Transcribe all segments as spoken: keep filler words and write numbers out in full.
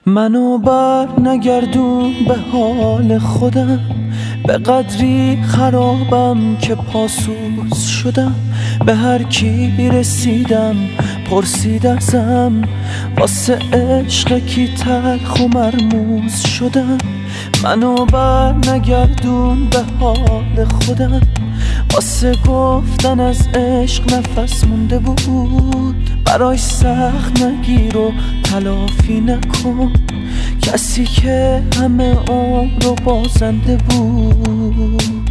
منو بر نگردون به حال خودم، به قدری خرابم که پاسوز شدم. به هر کی رسیدم پرسید ازم، واسه عشق کی تلخ و مرموز شدم. منو بر نگردون به حال خودم، واسه گفتن از عشق نفس مونده بود. برای سخت نگیر و تلافی نکن، کسی که همه عمر رو بازنده بود.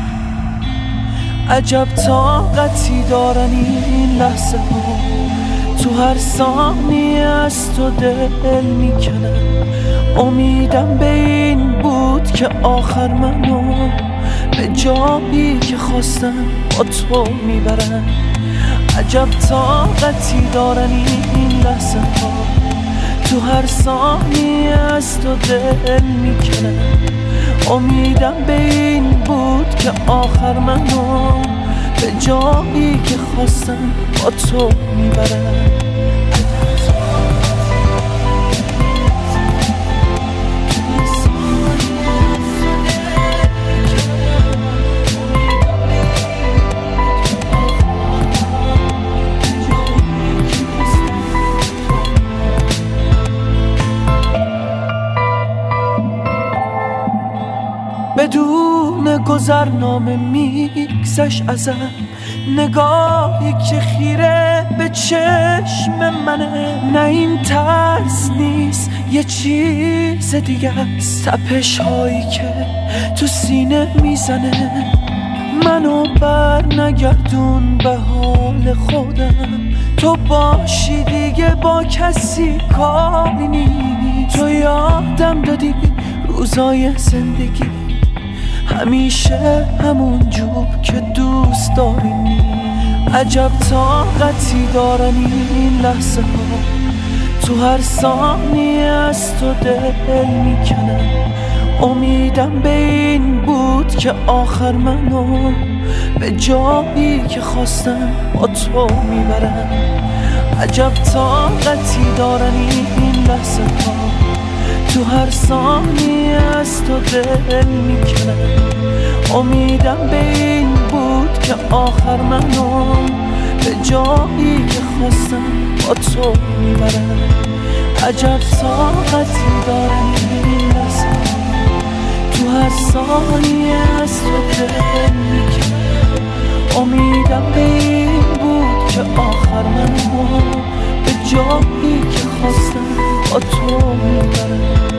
عجب طاقتی دارن این لحظه ها، تو هر ثانیه از تو دل میکنن. امیدم به این بود که آخر منو به جایی که خواستم با تو میبرن. عجب طاقتی دارن این لحظه ها، تو هر ثانیه از تو دل میکنن. امیدم به این بود که آخر منو به جایی که خواستم با تو میبرن. بدون گذرنامه میگذشت ازم، نگاهی که خیره به چشم منه. نه این ترس نیست یه چیز دیگه است، تپش هایی که تو سینه میزنه. منو بر نگردون به حال خودم، تو باشی دیگه با کسی کاری نی. تو یادم دادی روزای زندگی همیشه همون جور که دوست داریم. عجب طاقتی دارن این لحظه ها، تو هر ثانیه از تو دل میکنن. امیدم به این بود که آخر منو به جایی که خواستم با تو میبرن. عجب طاقتی دارن این لحظه ها، تو هر ثانیه از تو دل میکنن. امیدم به این بود که آخر منو به جایی که خواستم با تو میبرن. عجب طاقتی دارن این لحظه، تو هر ثانیه از تو دل میکنن. امیدم به این بود که آخر منو به جایی که خواستم با تو میبرن.